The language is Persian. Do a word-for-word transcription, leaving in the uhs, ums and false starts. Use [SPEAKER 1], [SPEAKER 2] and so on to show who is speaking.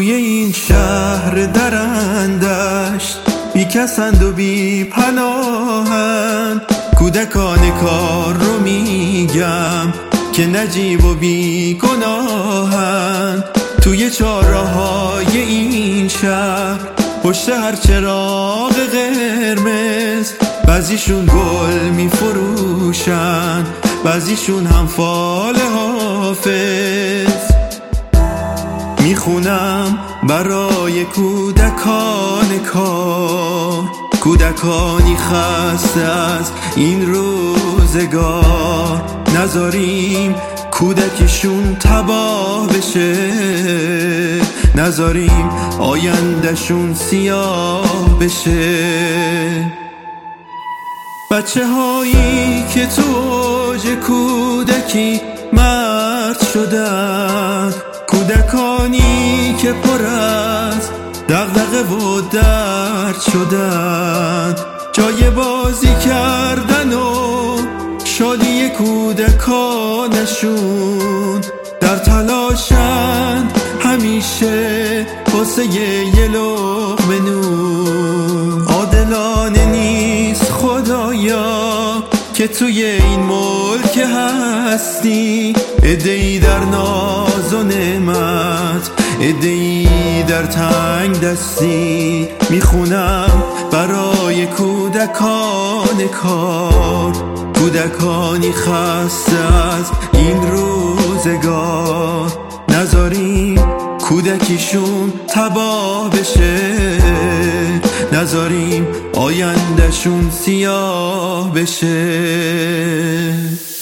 [SPEAKER 1] توی این شهر درندشت بی کسند و بی پناهند. کودکان کار رو میگم که نجیب و بی گناهند. توی چهارراهای این شهر پشت هر چراغ قرمز بعضیشون گل میفروشن، بعضیشون هم فال حافظ. میخونم برای کودکان کار، کودکانی خسته از این روزگار. نذاریم کودکیشون تباه بشه، نذاریم آیندهشون سیاه بشه. بچه هایی که تو اوج کودکی مرد شدن، کودکانی که پر از دغدغه و درد شدن، جای بازی کردن و شادی کودکانشون در تلاشن همیشه واسه یه لقمه نون. عادلانه نیست خدایا که توی این ملک هستی عده‌ای در ناز و نعمت، عده‌ای در تنگ دستی. میخونم برای کودکان کار، کودکانی خسته از این روزگار. نذاریم کودکیشون تباه بشه، نذاریم آیندهشون سیاه بشه.